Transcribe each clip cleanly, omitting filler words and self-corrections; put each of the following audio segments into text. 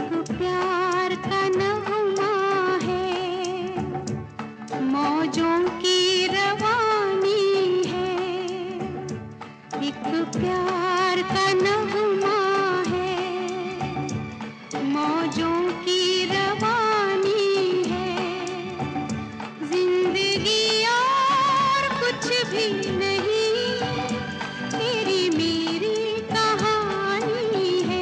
प्यार का नगमा है, मौजों की रवानी है। एक प्यार का नगमा है, मौजों की रवानी है। जिंदगी और कुछ भी नहीं, तेरी मेरी कहानी है।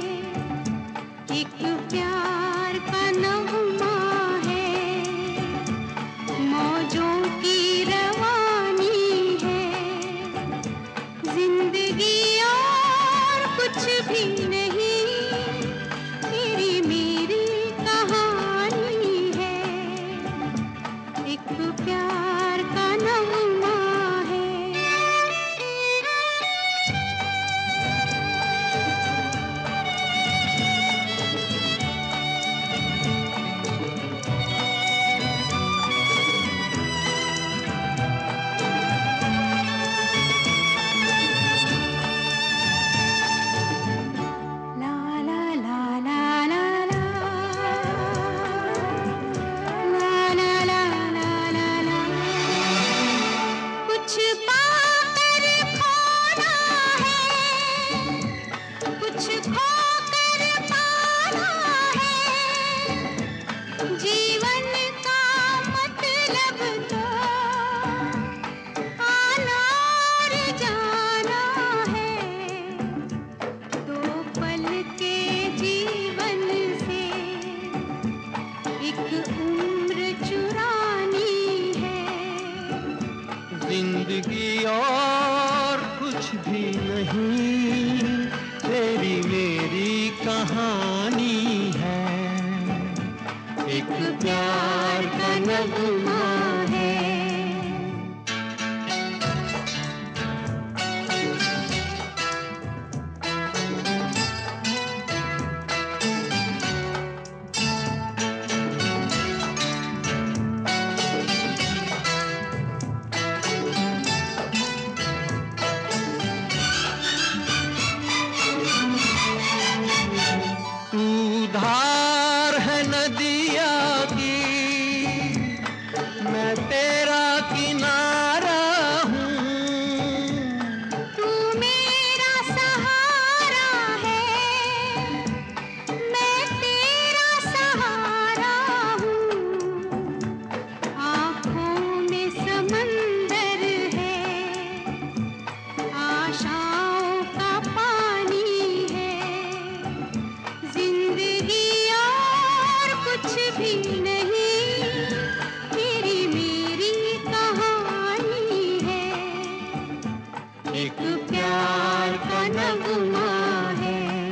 एक प्यार का नगमा है, मौजों की रवानी है। जिंदगी और कुछ भी नहीं, तेरी मेरी कहानी है। एक प्यार का नगमा है। कुछ पाकर खोना है, कुछ खोकर पाना है। जीवन का मतलब तो आना और जाना है। दो पल के जीवन से एक उम्र चुरानी है। जिंदगी और कुछ भी नहीं, तेरी मेरी कहानी है। एक प्यार का नगमा है। तू धार है नदिया की, मैं तेरा किनारा हूँ। तू मेरा सहारा है, मैं तेरा सहारा हूँ। आँखों में समंदर है, आशाओं का पानी है। जिंदगी और कुछ भी नहीं, तेरी मेरी कहानी है। एक प्यार का नगमा है।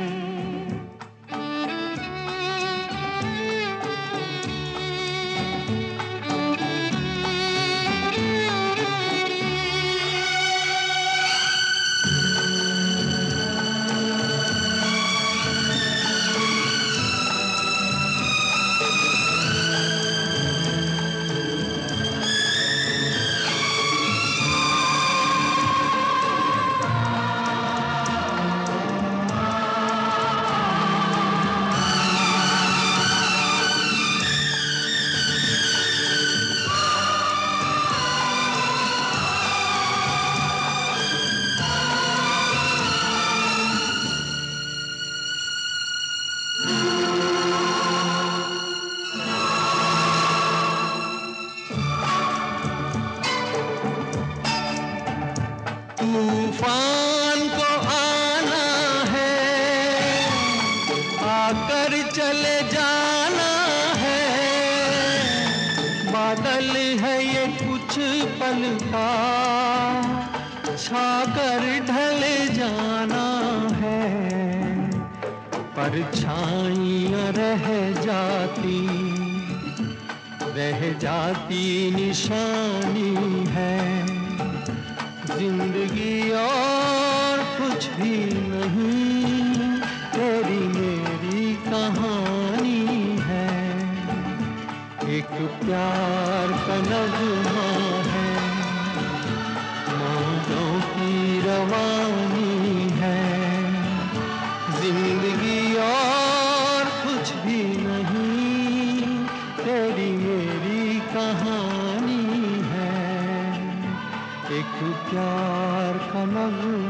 तूफान को आना है, आकर चले जाना है। बादल है ये कुछ पल का, छाकर ढले जाना है। परछाइयाँ रह जाती निशानी है। जिंदगी और कुछ भी नहीं, तेरी मेरी कहानी है। एक प्यार का नगमा है, मौजों की रवानी है। जिंदगी और कुछ प्यार का नगमा